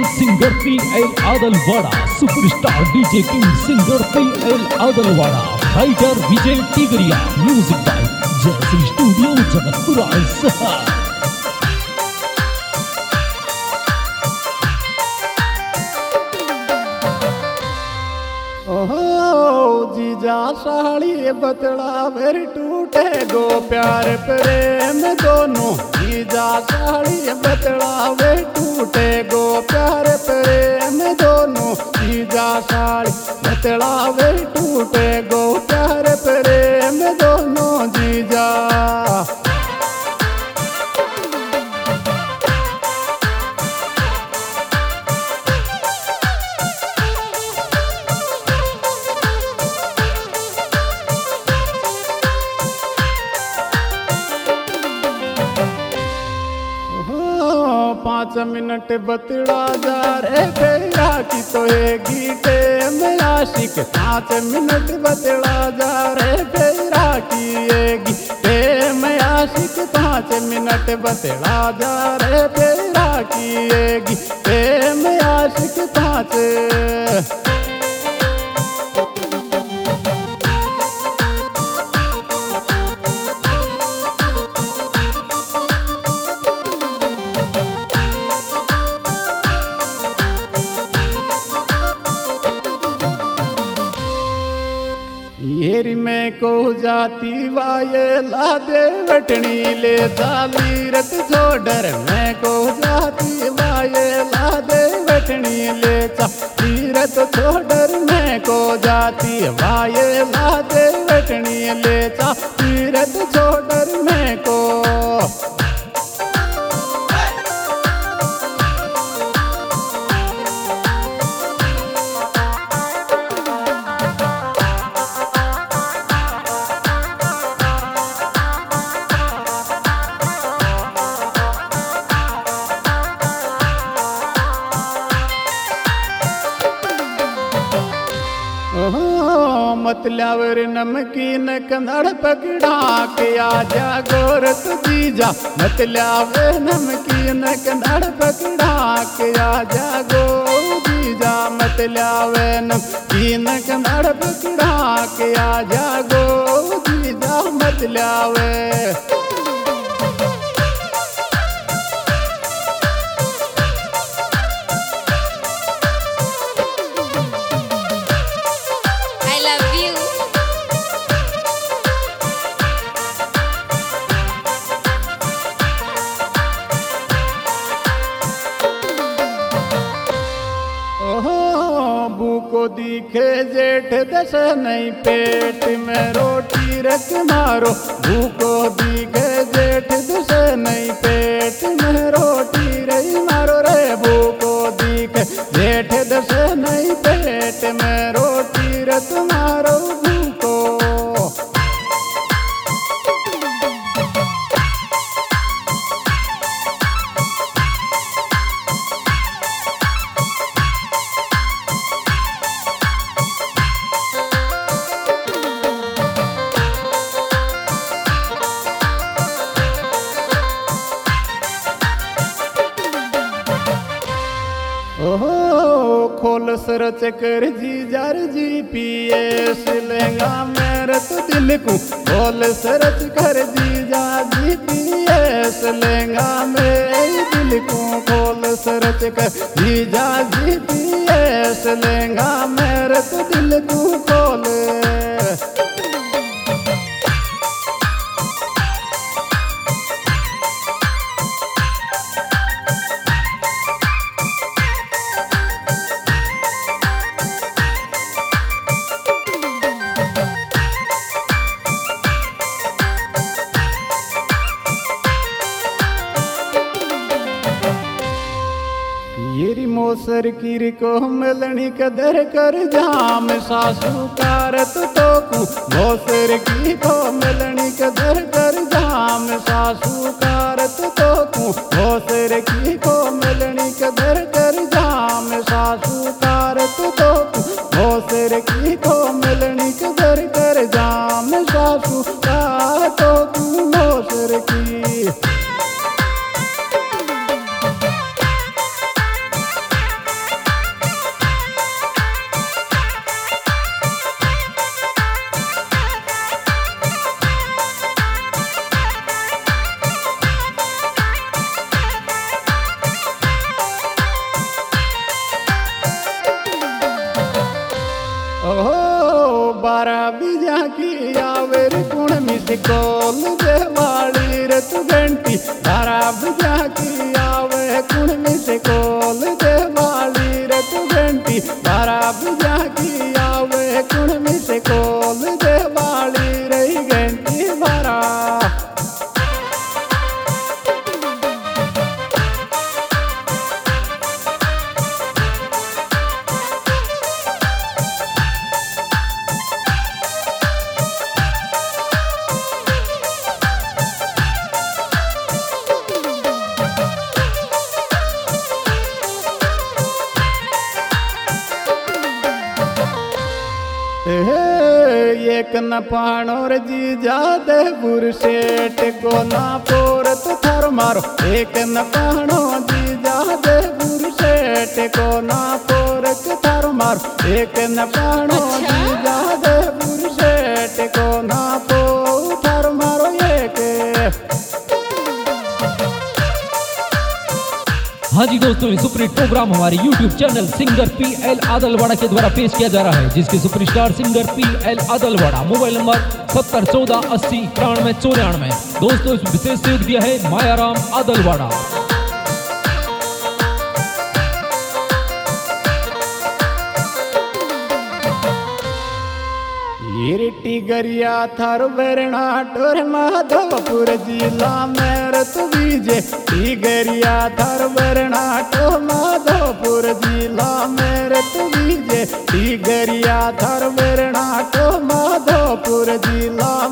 Singer PL Adalwada, superstar DJ king singer PL Adalwada, writer Vijay Tigariya, music by Jayshree studio Jagatpura सहा। जीजा साड़ी बतला मेर टूटे गो प्यार प्रेम दोनों। जीजा साड़ी बतला वे टूटे गो प्यार प्रेम दोनों। जीजा साड़ी बतला वे टूटे गो प्यार प्रेम दोनों। जीजा पाँच मिनट बतला जा रे तेरा की तो गीते में आशिक। 5 मिनट बतला जा रे तेरा की गीते में आशिक। 5 मिनट बतला जा रे तेरा की गीते में आशिक। 5 येरी में को जाती वाये ला दे वटनी ले चाली रत छोडर। मैं को जाती वाये ला दे वटनी ले चाली रत छोडर। मैं को जाती वाये ला दे वटनी ले चाली रत छोडर। मैं को मतल्यावर नमकीन कन्नड़ पकड़ा के आजा गोरत जीजा। मतल्यावर नमकीन कन्नड़ पकड़ा के आजा गो जीजा। मतल्यावर नमकीन कन्नड़ पकड़ा के आजा गो जीजा। मतल्यावर को दिखे जेठ दस नहीं पेट में रोटी रख मारो। भूको दिखे जेठ दस नहीं पेट में रोटी रही मारो रे। भूको दिखे जेठ दस नहीं पेट में रोटी रख मारो। भूको खोल सरच कर जी जार GPS लेंगा मेरे तो दिल को। खोल सरच कर जी जा GPS लेंगा मेरे दिल को। खोल सरच कर जी जा GPS लेंगा मेरे तो दिल को। खोल येरी मोसर कीर को मिलनी कदर कर जाम सासू कारत तो कु। मोसर की को मिलनी कदर कर जाम सासू कारत तो कु। मोसर की को मिलनी कदर कर जाम सासू कारत तो कु। मोसर की को मिलनी कदर कर जाम सासू कारत तो कु। मोसर की मेरी कुण मिस कॉल देवाली रे तू घंटी धारा बजा की आवे कुण मिस कॉल देवाली रे तू घंटी धारा बजा की आवे कुण मिस कॉल देवाली रे घंटी भरा। एक न पाणोर जी जादे बुरसेट को ना पोरत थर मारो एक न पाणो जी जादे बुरसेट को ना पोरत थर मारो एक न पाणो जी जादे बुरसेट को ना पो थर मारो एक। हाँ जी दोस्तों, ये सुपर हिट प्रोग्राम हमारे YouTube channel singer PL Adalwada के द्वारा पेश किया जा रहा है, जिसके superstar singer PL Adalwada. Mobile number 7014809394। दोस्तों, इस विशेष सहयोग दिया है मायाराम आदलवाड़ा। टिगरिया थार बरनाटोर माधवपुर जिला मेरे तू बीजे टिगरिया थार बरनाटो माधवपुर जिला मेरे तू बीजे टिगरिया थार बरनाटो माधवपुर जिला